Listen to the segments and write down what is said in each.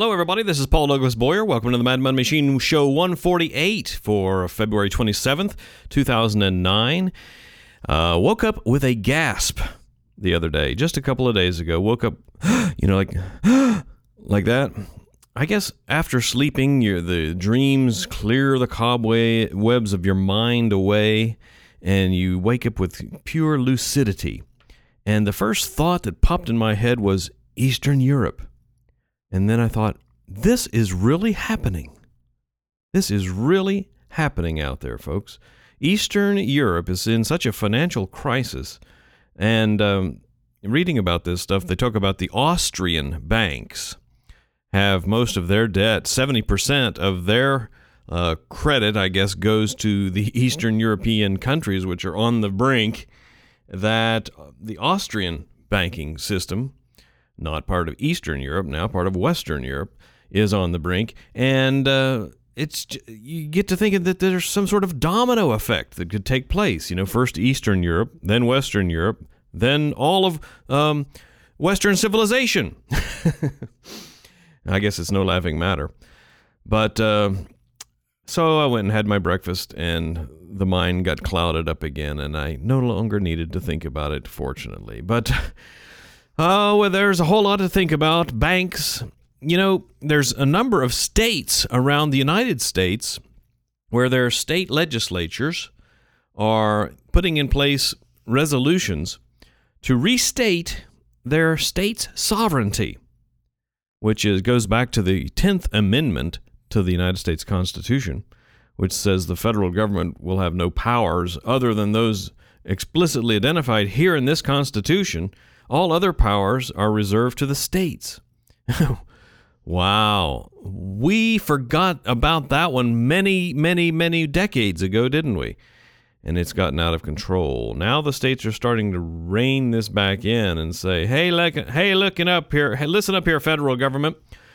Hello, everybody. This is Paul Douglas Boyer. Welcome to the Mad Money Machine Show 148 for February 27th, 2009. Woke up with a gasp the other day, just a couple of days ago. Woke up, like that. I guess after sleeping, the dreams clear the cobwebs of your mind away, and you wake up with pure lucidity. And the first thought that popped in my head was Eastern Europe. And then I thought, this is really happening. This is really happening out there, folks. Eastern Europe is in such a financial crisis. And reading about this stuff, they talk about the Austrian banks have most of their debt. 70% of their credit, I guess, goes to the Eastern European countries, which are on the brink. That the Austrian banking system, not part of Eastern Europe, now part of Western Europe, is on the brink. And you get to thinking that there's some sort of domino effect that could take place. First Eastern Europe, then Western Europe, then all of Western civilization. I guess it's no laughing matter. But so I went and had my breakfast, and the mind got clouded up again, and I no longer needed to think about it, fortunately. But there's a whole lot to think about. Banks, there's a number of states around the United States where their state legislatures are putting in place resolutions to restate their state's sovereignty, which goes back to the 10th Amendment to the United States Constitution, which says the federal government will have no powers other than those explicitly identified here in this Constitution. All other powers are reserved to the states. Wow. We forgot about that one many, many, many decades ago, didn't we? And it's gotten out of control. Now the states are starting to rein this back in and say, listen up here, federal government.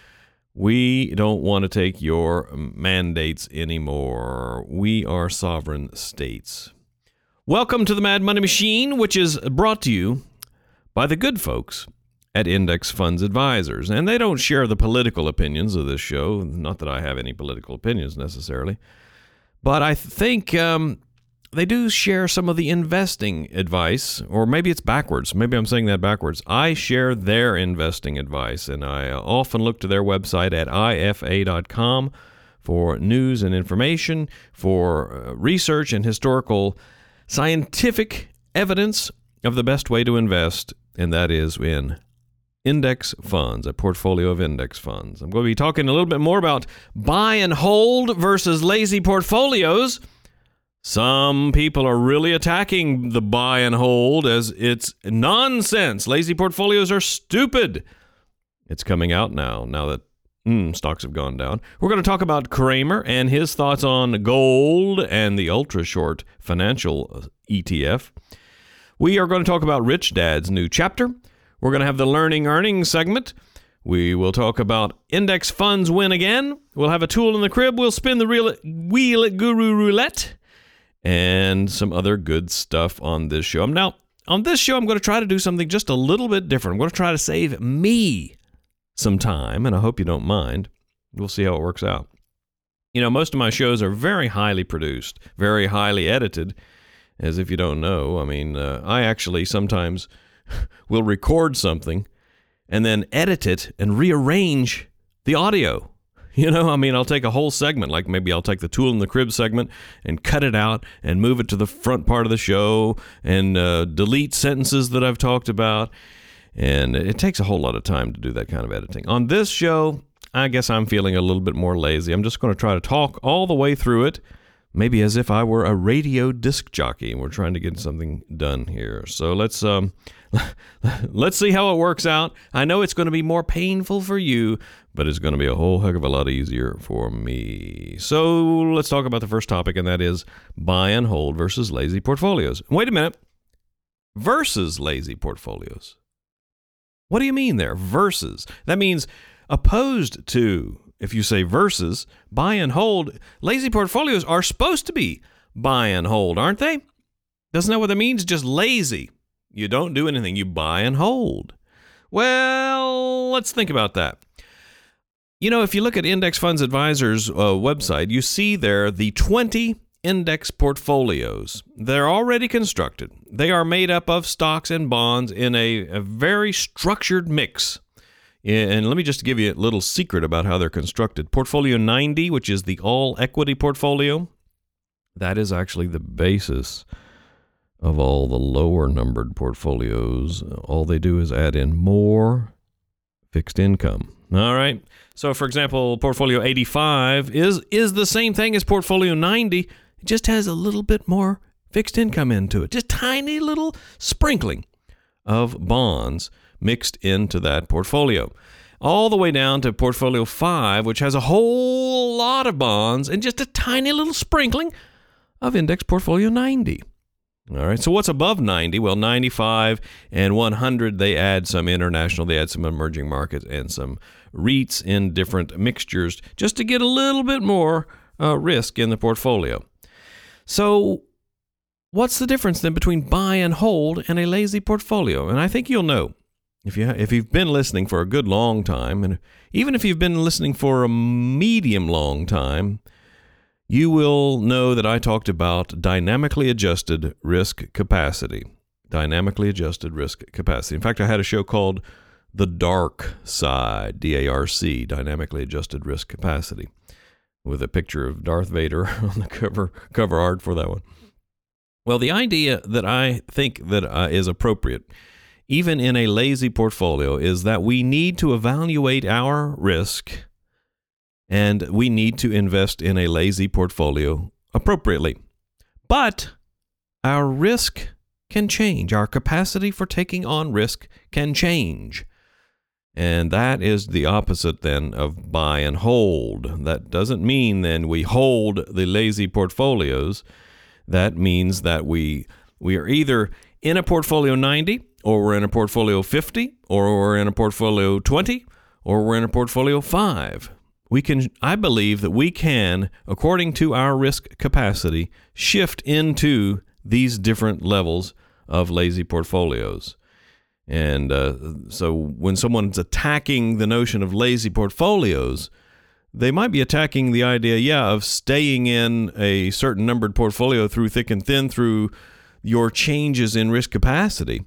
We don't want to take your mandates anymore. We are sovereign states. Welcome to the Mad Money Machine, which is brought to you by the good folks at Index Funds Advisors. And they don't share the political opinions of this show. Not that I have any political opinions necessarily. But I think they do share some of the investing advice, or maybe it's backwards. Maybe I'm saying that backwards. I share their investing advice, and I often look to their website at ifa.com for news and information, for research and historical scientific evidence of the best way to invest, and that is in index funds, a portfolio of index funds. I'm going to be talking a little bit more about buy and hold versus lazy portfolios. Some people are really attacking the buy and hold as it's nonsense. Lazy portfolios are stupid. It's coming out now that stocks have gone down. We're going to talk about Cramer and his thoughts on gold and the ultra-short financial ETF. We are going to talk about Rich Dad's new chapter. We're going to have the Learning Earnings segment. We will talk about index funds win again. We'll have a tool in the crib. We'll spin the wheel at Guru Roulette. And some other good stuff on this show. Now, on this show, I'm going to try to do something just a little bit different. I'm going to try to save me some time, and I hope you don't mind. We'll see how it works out. Most of my shows are very highly produced, very highly edited, as if you don't know. I actually sometimes will record something and then edit it and rearrange the audio. I'll take a whole segment, like maybe I'll take the Tool in the Crib segment and cut it out and move it to the front part of the show and delete sentences that I've talked about. And it takes a whole lot of time to do that kind of editing. On this show, I guess I'm feeling a little bit more lazy. I'm just going to try to talk all the way through it, maybe as if I were a radio disc jockey and we're trying to get something done here. So let's see how it works out. I know it's going to be more painful for you, but it's going to be a whole heck of a lot easier for me. So let's talk about the first topic, and that is buy and hold versus lazy portfolios. Wait a minute. Versus lazy portfolios. What do you mean there? Versus. That means opposed to. If you say versus, buy and hold, lazy portfolios are supposed to be buy and hold, aren't they? Doesn't that what that means? Just lazy. You don't do anything. You buy and hold. Well, let's think about that. If you look at Index Funds Advisors' website, you see there the 20 index portfolios. They're already constructed. They are made up of stocks and bonds in a very structured mix. And let me just give you a little secret about how they're constructed. Portfolio 90, which is the all-equity portfolio, that is actually the basis of all the lower-numbered portfolios. All they do is add in more fixed income. All right? So, for example, Portfolio 85 is the same thing as Portfolio 90. It just has a little bit more fixed income into it. Just tiny little sprinkling of bonds mixed into that portfolio. All the way down to Portfolio 5, which has a whole lot of bonds and just a tiny little sprinkling of Index Portfolio 90. All right, so what's above 90? Well, 95 and 100, they add some international, they add some emerging markets and some REITs in different mixtures just to get a little bit more risk in the portfolio. So what's the difference then between buy and hold and a lazy portfolio? And I think you'll know if you've been listening for a good long time, and even if you've been listening for a medium long time, you will know that I talked about dynamically adjusted risk capacity. Dynamically adjusted risk capacity. In fact, I had a show called The Dark Side, DARC, Dynamically Adjusted Risk Capacity, with a picture of Darth Vader on the cover art for that one. Well, the idea that I think that is appropriate, even in a lazy portfolio, is that we need to evaluate our risk and we need to invest in a lazy portfolio appropriately. But our risk can change. Our capacity for taking on risk can change. And that is the opposite then of buy and hold. That doesn't mean then we hold the lazy portfolios. That means that we are either in a portfolio 90, or we're in a portfolio 50, or we're in a portfolio 20, or we're in a portfolio 5. I believe that we can, according to our risk capacity, shift into these different levels of lazy portfolios. And so when someone's attacking the notion of lazy portfolios, they might be attacking the idea, of staying in a certain numbered portfolio through thick and thin through your changes in risk capacity.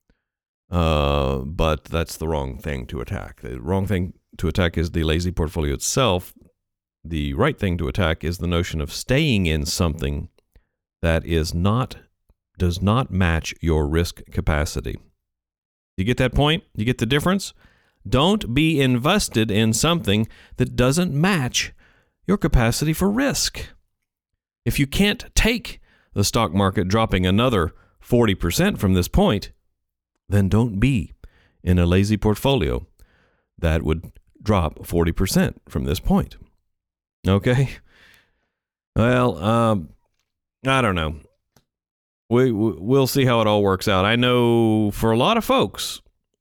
But that's the wrong thing to attack. The wrong thing to attack is the lazy portfolio itself. The right thing to attack is the notion of staying in something that does not match your risk capacity. You get that point? You get the difference? Don't be invested in something that doesn't match your capacity for risk. If you can't take the stock market dropping another 40% from this point, then don't be in a lazy portfolio that would drop 40% from this point. Okay? Well, I don't know. We'll see how it all works out. I know for a lot of folks,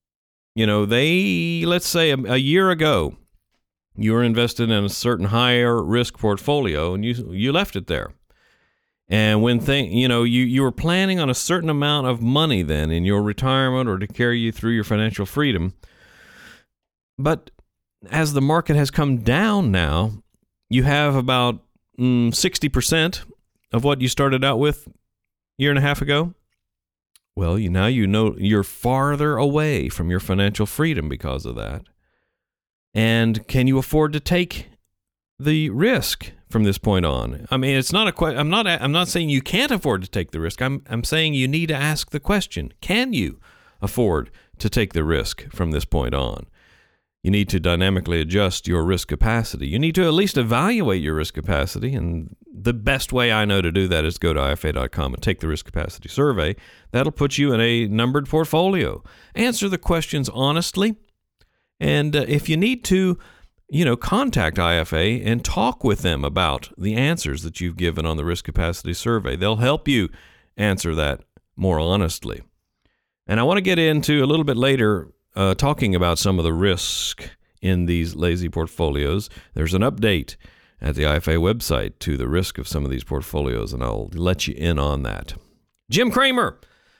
let's say a year ago, you were invested in a certain higher risk portfolio and you left it there. And when you were planning on a certain amount of money then in your retirement or to carry you through your financial freedom. But as the market has come down now, you have about 60% of what you started out with a year and a half ago. Well, now you're farther away from your financial freedom because of that. And can you afford to take the risk from this point on? I mean, it's not a question. I'm not saying you can't afford to take the risk. I'm saying you need to ask the question: can you afford to take the risk from this point on? You need to dynamically adjust your risk capacity. You need to at least evaluate your risk capacity, and the best way I know to do that is go to IFA.com and take the risk capacity survey. That'll put you in a numbered portfolio. Answer the questions honestly, and if you need to, contact IFA and talk with them about the answers that you've given on the risk capacity survey. They'll help you answer that more honestly. And I want to get into a little bit later talking about some of the risk in these lazy portfolios. There's an update at the IFA website to the risk of some of these portfolios, and I'll let you in on that. Jim Cramer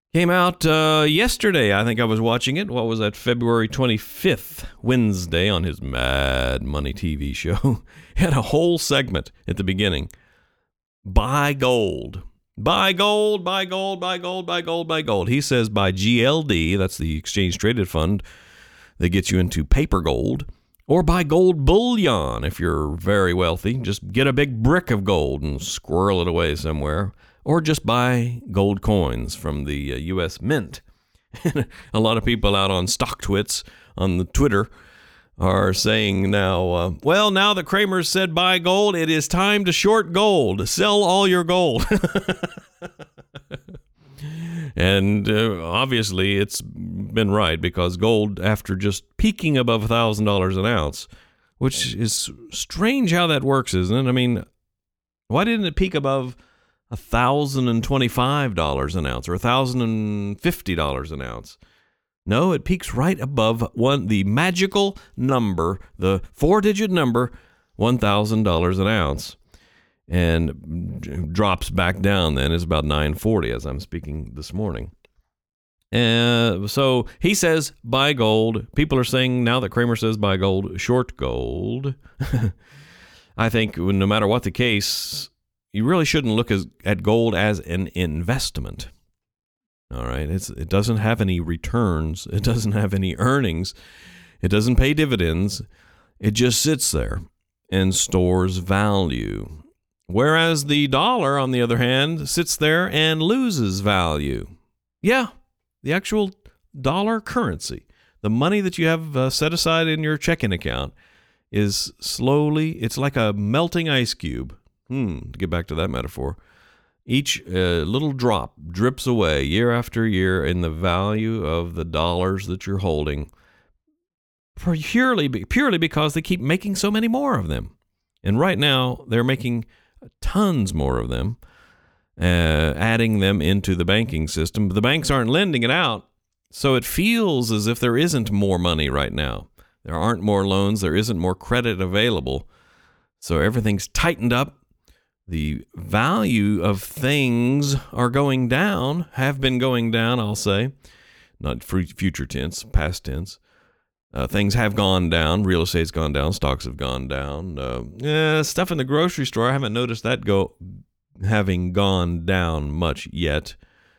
Came out yesterday. I think I was watching it. What was that? February 25th, Wednesday, on his Mad Money TV show. He had a whole segment at the beginning. Buy gold. Buy gold, buy gold, buy gold, buy gold, buy gold. He says buy GLD, that's the exchange traded fund that gets you into paper gold, or buy gold bullion if you're very wealthy. Just get a big brick of gold and squirrel it away somewhere. Or just buy gold coins from the U.S. Mint. A lot of people out on StockTwits on the Twitter are saying now, well, now that Cramer said buy gold, it is time to short gold. Sell all your gold. And obviously it's been right, because gold, after just peaking above $1,000 an ounce, which is strange how that works, isn't it? I mean, why didn't it peak above $1,025 an ounce or $1,050 an ounce? No, it peaks right above the magical number, the 4-digit number, $1,000 an ounce, and drops back down. Then it's about $940 as I'm speaking this morning. So he says buy gold. People are saying now that Cramer says buy gold, short gold. I think no matter what the case, you really shouldn't look at gold as an investment. All right, it doesn't have any returns. It doesn't have any earnings. It doesn't pay dividends. It just sits there and stores value. Whereas the dollar, on the other hand, sits there and loses value. Yeah, the actual dollar currency, the money that you have set aside in your checking account, is slowly, it's like a melting ice cube. To get back to that metaphor, each little drop drips away year after year in the value of the dollars that you're holding, purely because they keep making so many more of them. And right now, they're making tons more of them, adding them into the banking system. But the banks aren't lending it out, so it feels as if there isn't more money right now. There aren't more loans. There isn't more credit available. So everything's tightened up. The value of things are going down, have been going down, I'll say. Not future tense, past tense. Things have gone down. Real estate's gone down. Stocks have gone down. Stuff in the grocery store, I haven't noticed that having gone down much yet.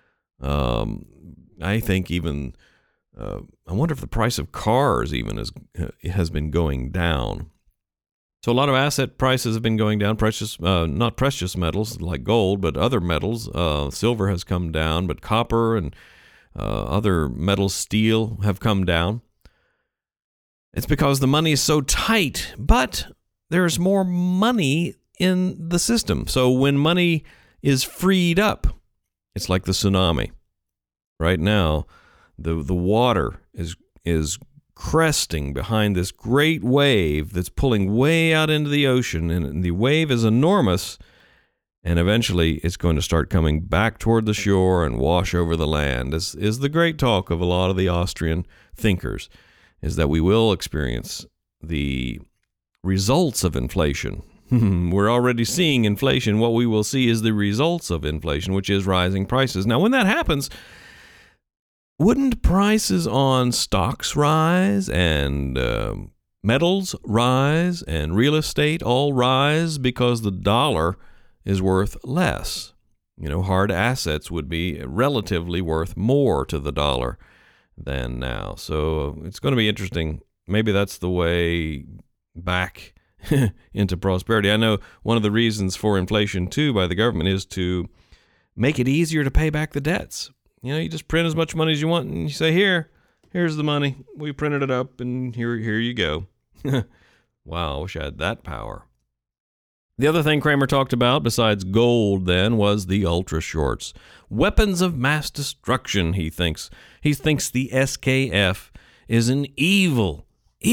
I think even, I wonder if the price of cars even has been going down. So a lot of asset prices have been going down. Not precious metals like gold, but other metals. Silver has come down, but copper and other metals, steel, have come down. It's because the money is so tight, but there's more money in the system. So when money is freed up, it's like the tsunami. Right now, the water is cresting behind this great wave that's pulling way out into the ocean, and the wave is enormous, and eventually it's going to start coming back toward the shore and wash over the land. This is the great talk of a lot of the Austrian thinkers, is that we will experience the results of inflation. We're already seeing inflation. What we will see is the results of inflation, which is rising prices. Now, when that happens, wouldn't prices on stocks rise and metals rise and real estate all rise because the dollar is worth less? Hard assets would be relatively worth more to the dollar than now. So it's going to be interesting. Maybe that's the way back into prosperity. I know one of the reasons for inflation, too, by the government is to make it easier to pay back the debts. You just print as much money as you want, and you say, here's the money. We printed it up, and here you go. Wow, I wish I had that power. The other thing Cramer talked about, besides gold then, was the ultra shorts. Weapons of mass destruction, he thinks. He thinks the SKF is an evil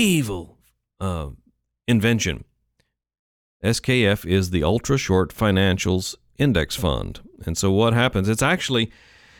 invention. SKF is the Ultra Short Financials Index Fund. And so what happens? It's actually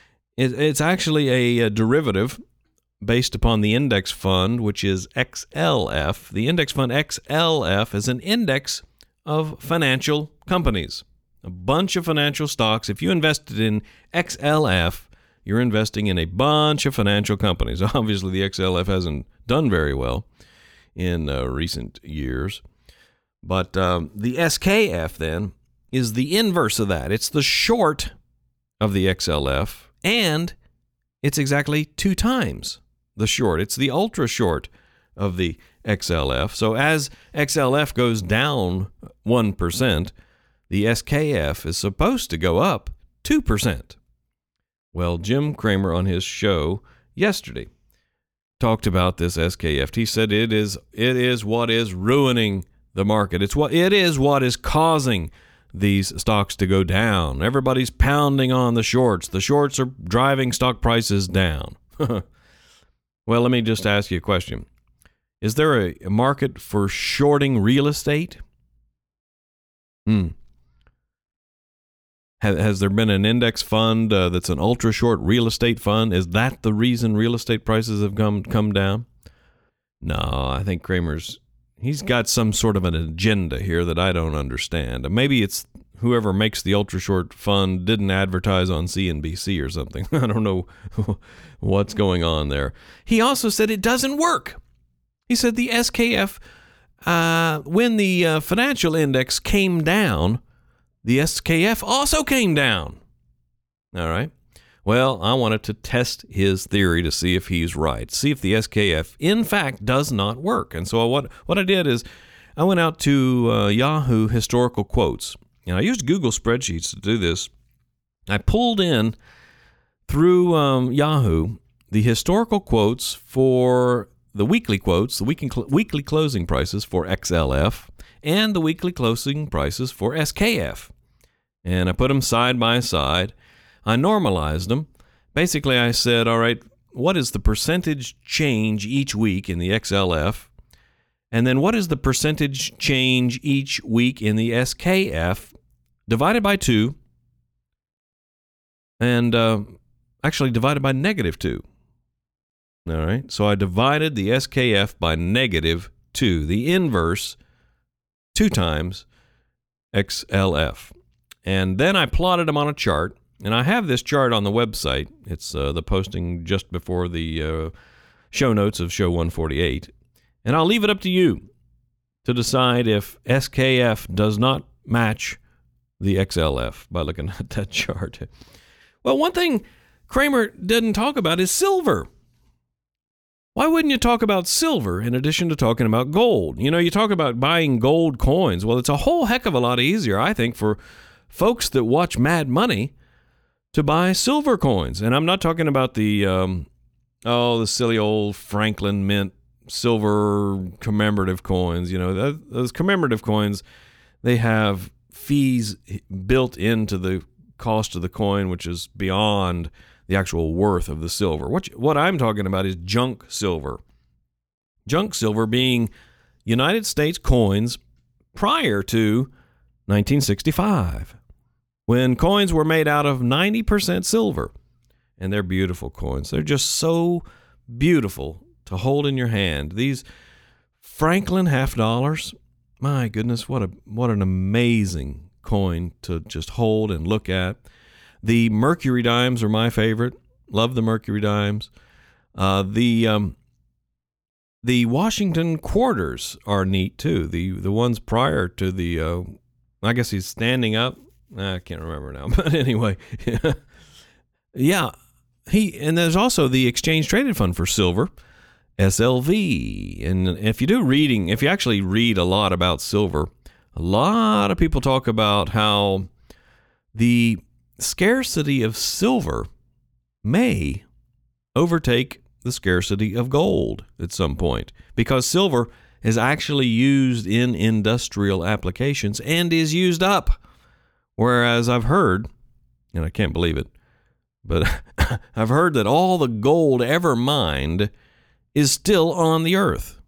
a derivative based upon the index fund, which is XLF. The index fund XLF is an index of financial companies, a bunch of financial stocks. If you invested in XLF, you're investing in a bunch of financial companies. Obviously, the XLF hasn't done very well in recent years. But the SKF, then, is the inverse of that. It's the short of the XLF, and it's exactly 2 times the short. It's the ultra short of the XLF. So as XLF goes down 1%, the SKF is supposed to go up 2%. Well, Jim Cramer on his show yesterday talked about this SKF. He said it is what is ruining the market. It is what is causing these stocks to go down. Everybody's pounding on the shorts. The shorts are driving stock prices down. Well, let me just ask you a question. Is there a market for shorting real estate? Has there been an index fund that's an ultra short real estate fund? Is that the reason real estate prices have come down? No, I think he's got some sort of an agenda here that I don't understand. Maybe it's whoever makes the ultra short fund didn't advertise on CNBC or something. I don't know what's going on there. He also said it doesn't work. He said the SKF, when the financial index came down, the SKF also came down. All right. Well, I wanted to test his theory to see if he's right, see if the SKF, in fact, does not work. And so what I did is I went out to Yahoo historical quotes. And I used Google spreadsheets to do this. I pulled in through Yahoo the historical quotes for the weekly quotes, the weekly closing prices for XLF, and the weekly closing prices for SKF. And I put them side by side. I normalized them. Basically, I said, all right, what is the percentage change each week in the XLF? And then what is the percentage change each week in the SKF divided by 2 and actually divided by -2. All right, so I divided the SKF by -2, the inverse 2 times XLF. And then I plotted them on a chart, and I have this chart on the website. It's the posting just before the show notes of show 148. And I'll leave it up to you to decide if SKF does not match the XLF by looking at that chart. Well, one thing Cramer didn't talk about is silver. Why wouldn't you talk about silver in addition to talking about gold? You know, you talk about buying gold coins. Well, it's a whole heck of a lot easier, I think, for folks that watch Mad Money to buy silver coins. And I'm not talking about the silly old Franklin Mint silver commemorative coins. You know, those commemorative coins, they have fees built into the cost of the coin, which is beyond the actual worth of the silver. What I'm talking about is junk silver. Junk silver being United States coins prior to 1965, when coins were made out of 90% silver. And they're beautiful coins. They're just so beautiful to hold in your hand. These Franklin $50, my goodness, what an amazing coin to just hold and look at. The Mercury dimes are my favorite. Love the Mercury dimes. The Washington quarters are neat too. The ones prior to the I guess he's standing up. I can't remember now, but anyway, yeah. And there's also the Exchange Traded Fund for silver, SLV. And if you actually read a lot about silver, a lot of people talk about how the scarcity of silver may overtake the scarcity of gold at some point, because silver is actually used in industrial applications and is used up. Whereas I've heard, and I can't believe it, but I've heard that all the gold ever mined is still on the earth.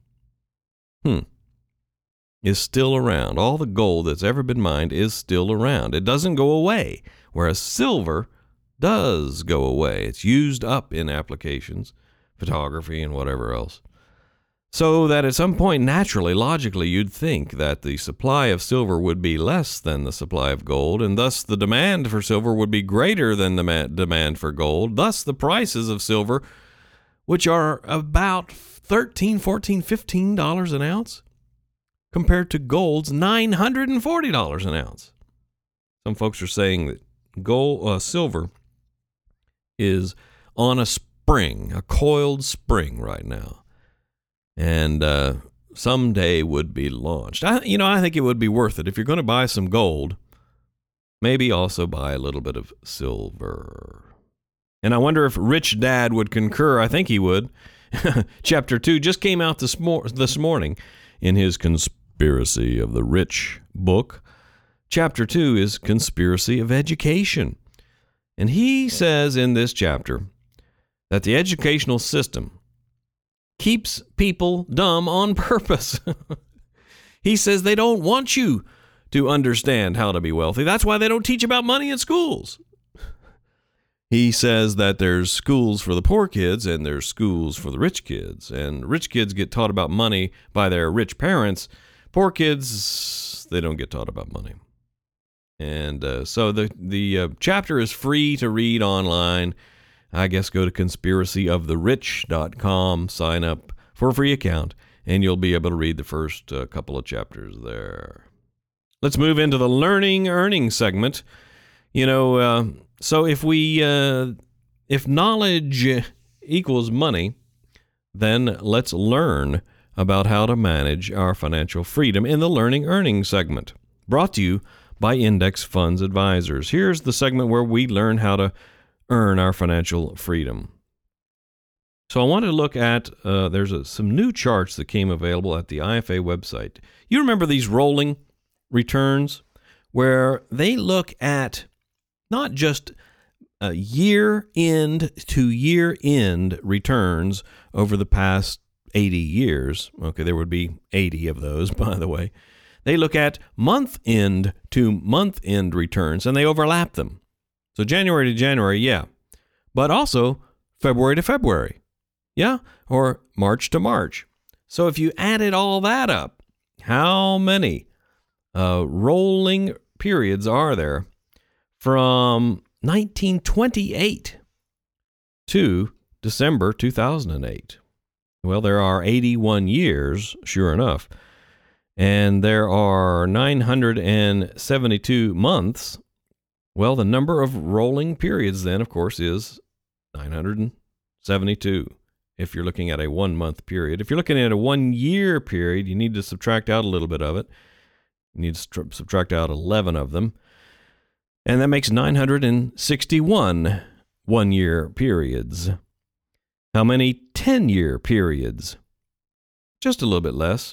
Is still around. All the gold that's ever been mined is still around. It doesn't go away, whereas silver does go away. It's used up in applications, photography, and whatever else. So that at some point, naturally, logically, you'd think that the supply of silver would be less than the supply of gold, and thus the demand for silver would be greater than the demand for gold. Thus, the prices of silver, which are about $13, $14, $15 an ounce, compared to gold's $940 an ounce. Some folks are saying that silver is on a spring, a coiled spring right now, and someday would be launched. I think it would be worth it if you're going to buy some gold. Maybe also buy a little bit of silver. And I wonder if Rich Dad would concur. I think he would. Chapter 2 just came out this morning in his Conspiracy of the Rich book. Chapter 2 is Conspiracy of Education. And he says in this chapter that the educational system keeps people dumb on purpose. He says they don't want you to understand how to be wealthy. That's why they don't teach about money in schools. He says that there's schools for the poor kids and there's schools for the rich kids. And rich kids get taught about money by their rich parents. Poor kids, they don't get taught about money. And so the chapter is free to read online. I guess go to conspiracyoftherich.com, sign up for a free account, and you'll be able to read the first couple of chapters there. Let's move into the learning earning segment. So if knowledge equals money, then let's learn about how to manage our financial freedom in the learning earning segment, brought to you by Index Funds Advisors. Here's the segment where we learn how to earn our financial freedom. So I want to look at, there's some new charts that came available at the IFA website. You remember these rolling returns where they look at not just year-end to year-end returns over the past 80 years. Okay, there would be 80 of those, by the way. They look at month-end to month-end returns, and they overlap them. So January to January, yeah. But also February to February, yeah? Or March to March. So if you added all that up, how many rolling periods are there from 1928 to December 2008? Well, there are 81 years, sure enough. And there are 972 months. Well, the number of rolling periods then, of course, is 972 if you're looking at a 1 month period. If you're looking at a 1 year period, you need to subtract out a little bit of it. You need to subtract out 11 of them. And that makes 961 1 year periods. How many 10 year periods? Just a little bit less.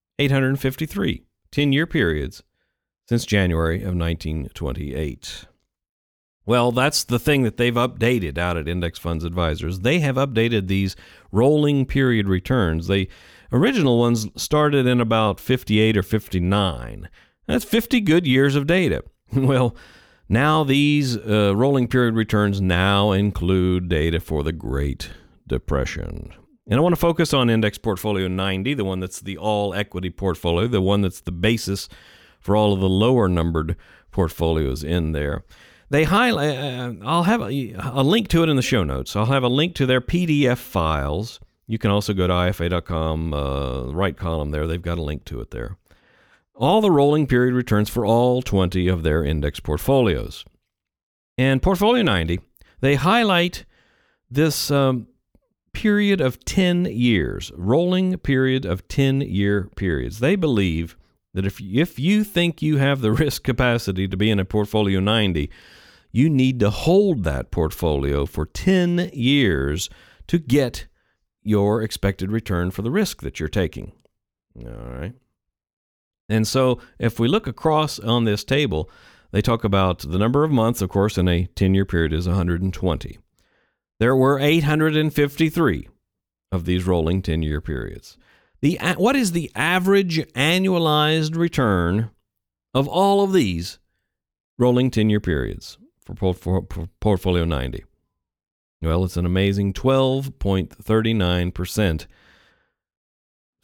853 10 year periods since January of 1928. Well, that's the thing that they've updated out at Index Funds Advisors. They have updated these rolling period returns. The original ones started in about 58 or 59. That's 50 good years of data. Well, now these rolling period returns now include data for the Great Depression. And I want to focus on Index Portfolio 90, the one that's the all-equity portfolio, the one that's the basis for all of the lower-numbered portfolios in there. They highlight. I'll have a link to it in the show notes. I'll have a link to their PDF files. You can also go to IFA.com, right column there. They've got a link to it there. All the rolling period returns for all 20 of their index portfolios. And Portfolio 90, they highlight this period of 10 years, rolling period of 10-year periods. They believe that if you think you have the risk capacity to be in a Portfolio 90, you need to hold that portfolio for 10 years to get your expected return for the risk that you're taking. All right. And so if we look across on this table, they talk about the number of months, of course, in a 10-year period is 120. There were 853 of these rolling 10-year periods. What is the average annualized return of all of these rolling 10-year periods for Portfolio 90? Well, it's an amazing 12.39%.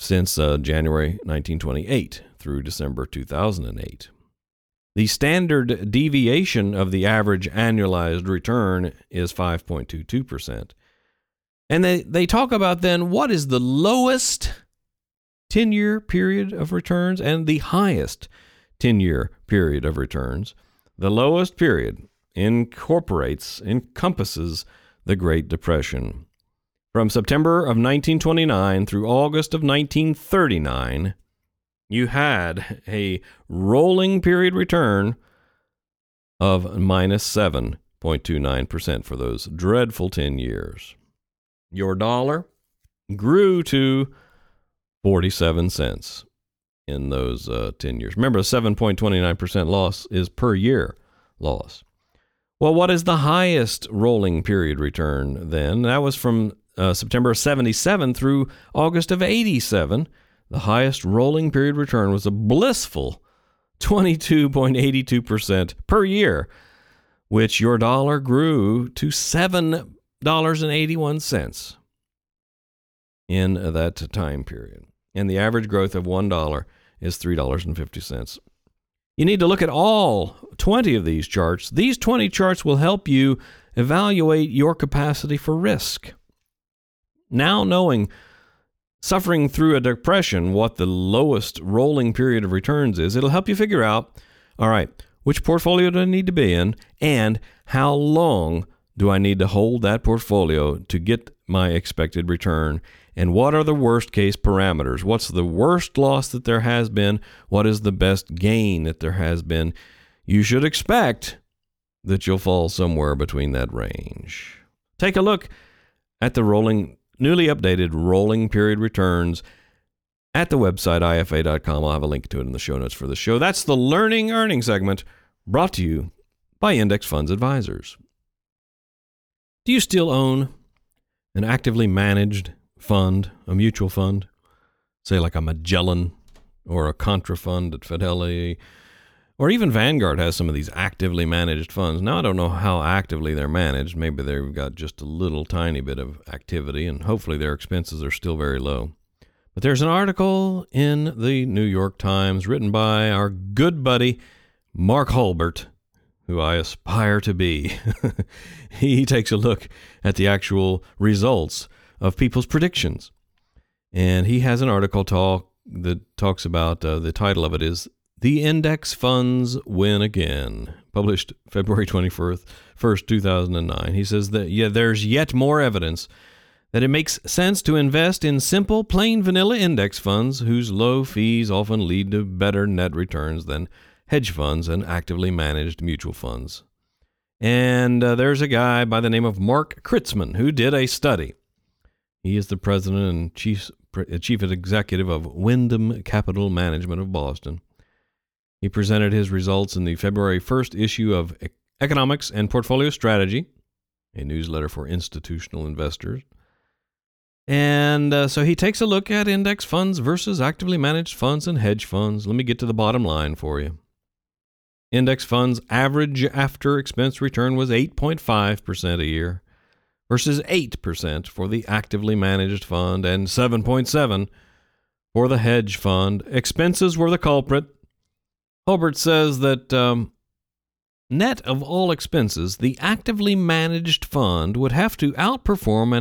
since January 1928 through December 2008. The standard deviation of the average annualized return is 5.22%. And they talk about then what is the lowest 10-year period of returns and the highest 10-year period of returns. The lowest period encompasses the Great Depression. From September of 1929 through August of 1939, you had a rolling period return of minus 7.29% for those dreadful 10 years. Your dollar grew to 47 cents in those 10 years. Remember, a 7.29% loss is per year loss. Well, what is the highest rolling period return then? That was from September of 77 through August of 87. The highest rolling period return was a blissful 22.82% per year, which your dollar grew to $7.81 in that time period. And the average growth of $1 is $3.50. You need to look at all 20 of these charts. These 20 charts will help you evaluate your capacity for risk. Now knowing, suffering through a depression, what the lowest rolling period of returns is, it'll help you figure out, all right, which portfolio do I need to be in, and how long do I need to hold that portfolio to get my expected return, and what are the worst case parameters? What's the worst loss that there has been? What is the best gain that there has been? You should expect that you'll fall somewhere between that range. Take a look at the newly updated rolling period returns at the website ifa.com. I'll have a link to it in the show notes for the show. That's the Learning Earning segment brought to you by Index Funds Advisors. Do you still own an actively managed fund, a mutual fund, say like a Magellan or a Contra fund at Fidelity, or even Vanguard has some of these actively managed funds? Now, I don't know how actively they're managed. Maybe they've got just a little tiny bit of activity, and hopefully their expenses are still very low. But there's an article in the New York Times written by our good buddy, Mark Hulbert, who I aspire to be. He takes a look at the actual results of people's predictions. And he has an article that talks about, the title of it is The Index Funds Win Again, published February 21st, 2009. He says that there's yet more evidence that it makes sense to invest in simple, plain vanilla index funds whose low fees often lead to better net returns than hedge funds and actively managed mutual funds. And there's a guy by the name of Mark Kritzman who did a study. He is the president and chief executive of Wyndham Capital Management of Boston. He presented his results in the February 1st issue of Economics and Portfolio Strategy, a newsletter for institutional investors. And so he takes a look at index funds versus actively managed funds and hedge funds. Let me get to the bottom line for you. Index funds' average after-expense return was 8.5% a year versus 8% for the actively managed fund and 7.7% for the hedge fund. Expenses were the culprit. Hulbert says that net of all expenses, the actively managed fund would have to outperform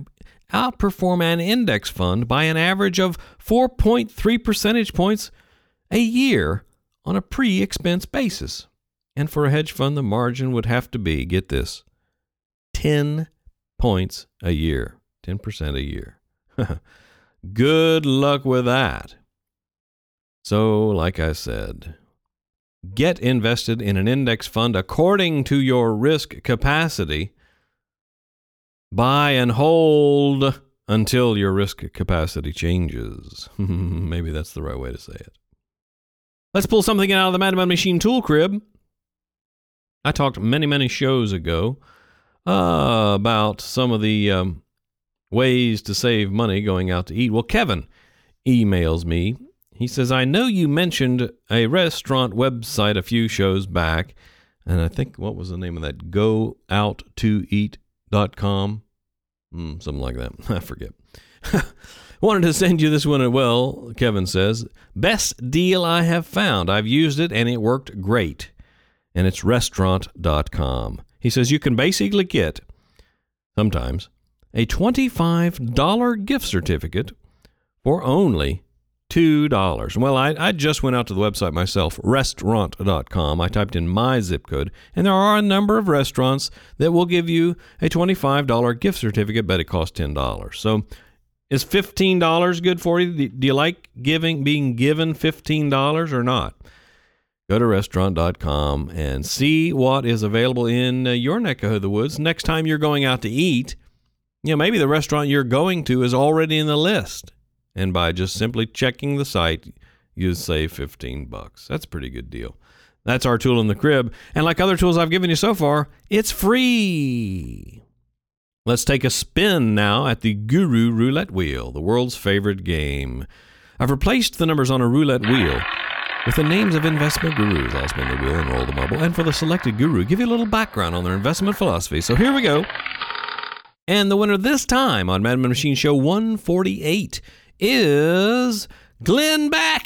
an index fund by an average of 4.3 percentage points a year on a pre-expense basis. And for a hedge fund, the margin would have to be, get this, 10 points a year, 10% a year. Good luck with that. So, like I said, get invested in an index fund according to your risk capacity. Buy and hold until your risk capacity changes. Maybe that's the right way to say it. Let's pull something out of the Madman Machine tool crib. I talked many shows ago about some of the ways to save money going out to eat. Well, Kevin emails me. He says, I know you mentioned a restaurant website a few shows back, and I think, what was the name of that? GoOutToEat.com? Something like that. I forget. Wanted to send you this one as well, Kevin says. Best deal I have found. I've used it and it worked great. And it's restaurant.com. He says you can basically get, sometimes, a $25 gift certificate for only $2. Well, I just went out to the website myself, restaurant.com. I typed in my zip code, and there are a number of restaurants that will give you a $25 gift certificate, but it costs $10. So is $15 good for you? Do you like being given $15 or not? Go to restaurant.com and see what is available in your neck of the woods. Next time you're going out to eat, maybe the restaurant you're going to is already in the list. And by just simply checking the site, you save $15. That's a pretty good deal. That's our tool in the crib. And like other tools I've given you so far, it's free. Let's take a spin now at the Guru Roulette Wheel, the world's favorite game. I've replaced the numbers on a roulette wheel with the names of investment gurus. I'll spin the wheel and roll the marble. And for the selected guru, give you a little background on their investment philosophy. So here we go. And the winner this time on Madman Machine Show 148 is Glenn Beck.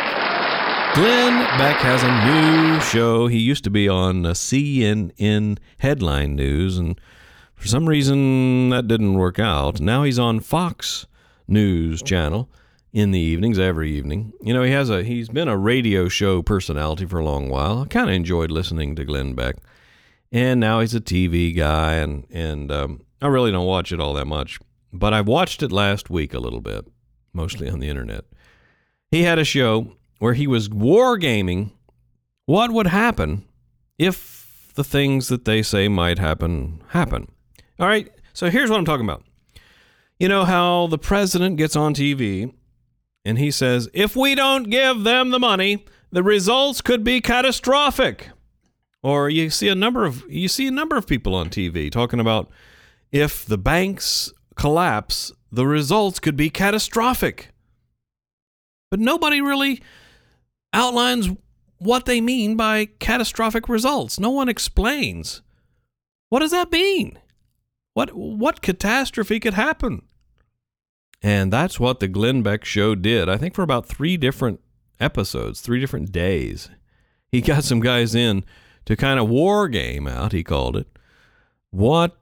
Glenn Beck has a new show. He used to be on CNN Headline News, and for some reason that didn't work out. Now he's on Fox News Channel in the evenings, every evening. He's been a radio show personality for a long while. I kind of enjoyed listening to Glenn Beck. And now he's a TV guy, and I really don't watch it all that much. But I watched it last week a little bit, mostly on the internet. He had a show where he was wargaming what would happen if the things that they say might happen. All right, so here's what I'm talking about. You know how the president gets on TV and he says, if we don't give them the money, the results could be catastrophic. Or you see a number of people on TV talking about if the banks collapse, the results could be catastrophic. But nobody really outlines what they mean by catastrophic results. No one explains. What does that mean? What catastrophe could happen? And that's what the Glenn Beck show did. I think for about 3 different episodes, 3 different days. He got some guys in to kind of war game out, he called it. What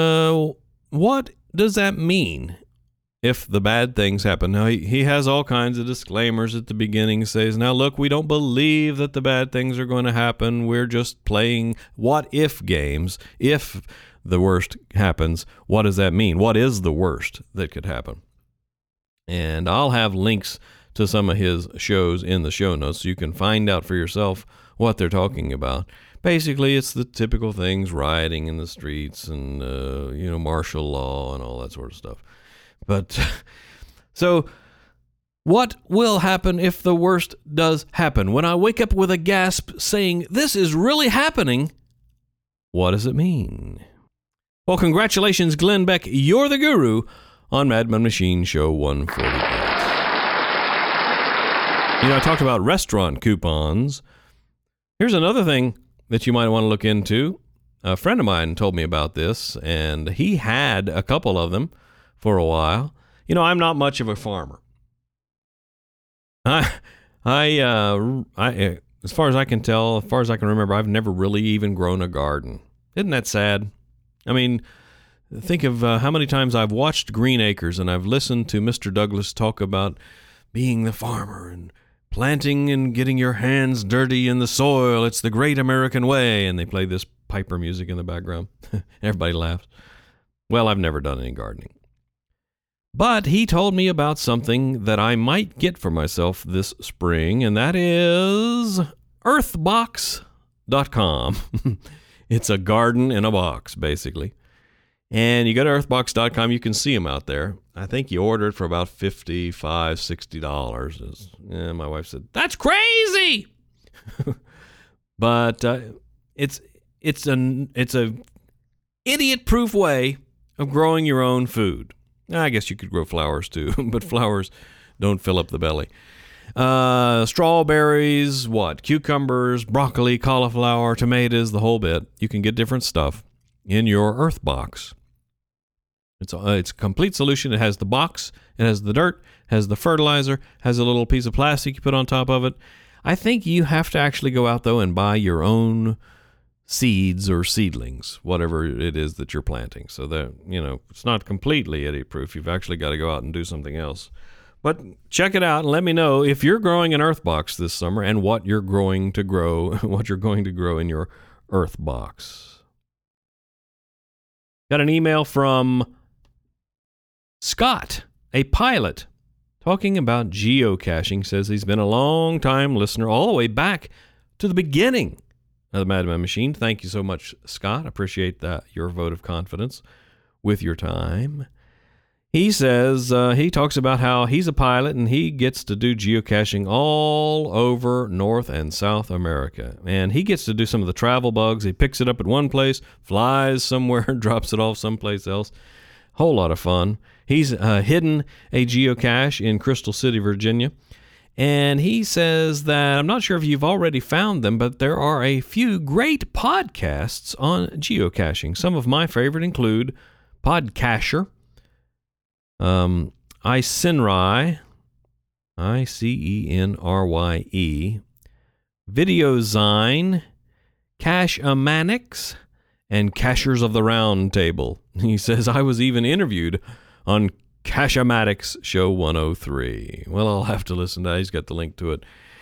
does that mean if the bad things happen? Now, he has all kinds of disclaimers at the beginning. He says, now look, we don't believe that the bad things are going to happen. We're just playing what-if games. If the worst happens, what does that mean? What is the worst that could happen? And I'll have links to some of his shows in the show notes so you can find out for yourself what they're talking about. Basically, it's the typical things, rioting in the streets and, martial law and all that sort of stuff. But, so, what will happen if the worst does happen? When I wake up with a gasp saying, this is really happening, what does it mean? Well, congratulations, Glenn Beck. You're the guru on Madman Machine Show 148. I talked about restaurant coupons. Here's another thing that you might want to look into. A friend of mine told me about this, and he had a couple of them for a while. I'm not much of a farmer. I as far as I can tell, as far as I can remember, I've never really even grown a garden. Isn't that sad? I mean, think of how many times I've watched Green Acres and I've listened to Mr. Douglas talk about being the farmer and planting and getting your hands dirty in the soil. It's the great American way. And they play this Piper music in the background. Everybody laughs. Well, I've never done any gardening. But he told me about something that I might get for myself this spring, and that is earthbox.com. It's a garden in a box, basically. And you go to earthbox.com, you can see them out there. I think you ordered for about $55, $60. And my wife said, that's crazy! But it's a idiot-proof way of growing your own food. I guess you could grow flowers too, but flowers don't fill up the belly. Strawberries, cucumbers, broccoli, cauliflower, tomatoes, the whole bit. You can get different stuff in your earth box. It's a complete solution. It has the box, it has the dirt, has the fertilizer, has a little piece of plastic you put on top of it. I think you have to actually go out, though, and buy your own seeds or seedlings, whatever it is that you're planting. So that, it's not completely idiot-proof. You've actually got to go out and do something else. But check it out and let me know if you're growing an earth box this summer and what you're going to grow in your earth box. Got an email from Scott, a pilot, talking about geocaching. Says he's been a long-time listener all the way back to the beginning of the Madman Machine. Thank you so much, Scott. Appreciate that, your vote of confidence with your time. He says he talks about how he's a pilot and he gets to do geocaching all over North and South America. And he gets to do some of the travel bugs. He picks it up at one place, flies somewhere, drops it off someplace else. Whole lot of fun. He's hidden a geocache in Crystal City, Virginia. And he says that, I'm not sure if you've already found them, but there are a few great podcasts on geocaching. Some of my favorite include Podcacher, Icenrye, Icenrye, Videozine, Cache-A-Manics, and Cachers of the Round Table. He says, I was even interviewed on Cache-A-Matics Show 103. Well, I'll have to listen to that. He's got the link to it.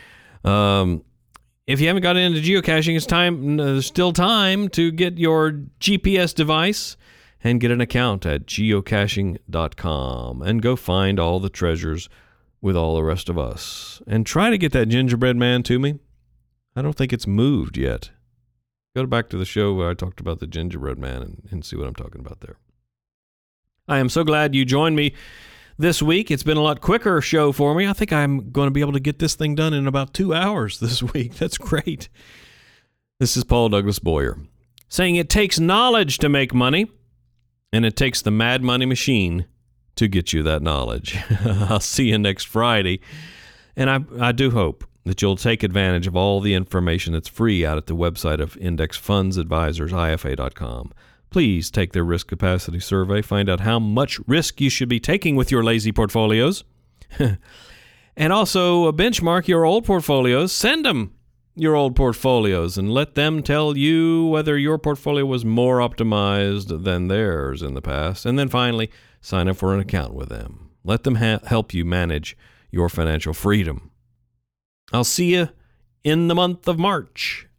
If you haven't got into geocaching, it's time. There's still time to get your GPS device and get an account at geocaching.com and go find all the treasures with all the rest of us. And try to get that gingerbread man to me. I don't think it's moved yet. Go back to the show where I talked about the gingerbread man and see what I'm talking about there. I am so glad you joined me this week. It's been a lot quicker show for me. I think I'm going to be able to get this thing done in about 2 hours this week. That's great. This is Paul Douglas Boyer saying it takes knowledge to make money, and it takes the Mad Money Machine to get you that knowledge. I'll see you next Friday. And I do hope that you'll take advantage of all the information that's free out at the website of Index Funds Advisors, IFA.com. Please take their risk capacity survey. Find out how much risk you should be taking with your lazy portfolios. And also benchmark your old portfolios. Send them your old portfolios and let them tell you whether your portfolio was more optimized than theirs in the past. And then finally, sign up for an account with them. Let them help you manage your financial freedom. I'll see you in the month of March.